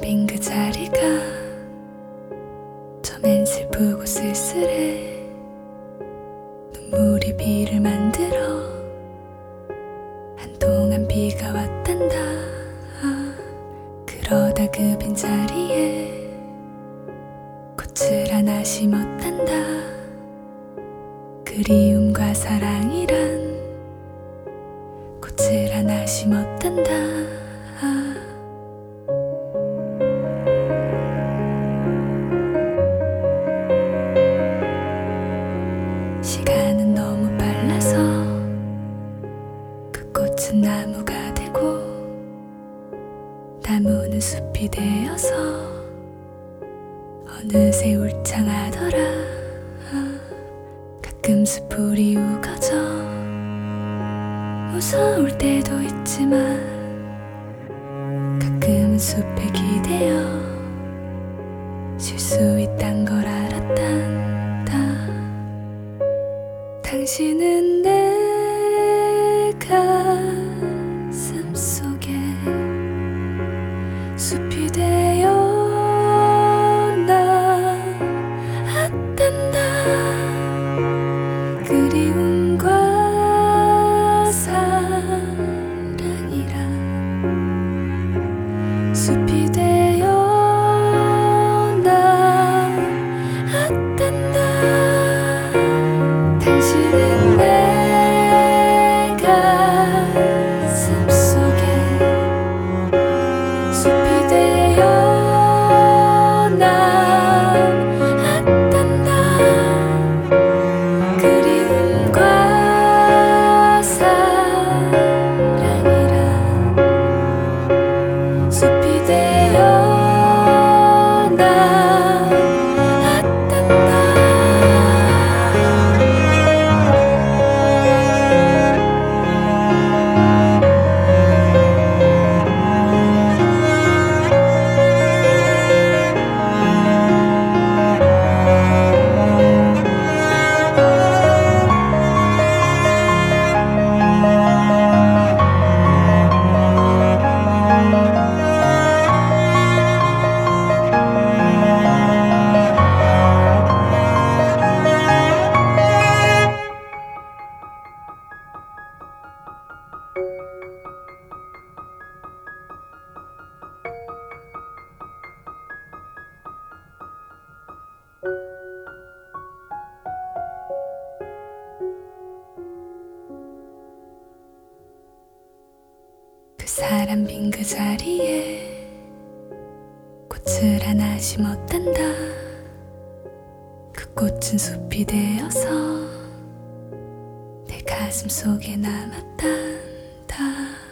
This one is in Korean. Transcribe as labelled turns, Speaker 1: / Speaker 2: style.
Speaker 1: 빈 그 자리가 처음엔 슬프고 쓸쓸해. 눈물이 비를 만들어 한동안 비가 왔단다. 그러다 그 빈자리에 꽃을 하나 심었단다. 그리움과 사랑이란 꽃을 하나 심었단다. 시간은 너무 빨라서 그 꽃은 나무가 되고 나무는 숲이 되어서 어느새 울창하더라. 가끔 숲불이 우거져 무서울 때도 있지만 가끔은 숲에 기대어 쉴 수 있단 걸 알았단다. 당신은 내 가슴 속에 숲이 되어 나왔단다. 그리움과 사랑이란 숲이 되어 나왔단다. 당신은 내 가슴 속에 숲이 되어 나왔단다. 그리움과 사랑이란 숲이 되어 그 사람 빈 그 자리에 꽃을 하나 심었단다. 그 꽃은 숲이 되어서 내 가슴 속에 남았단다.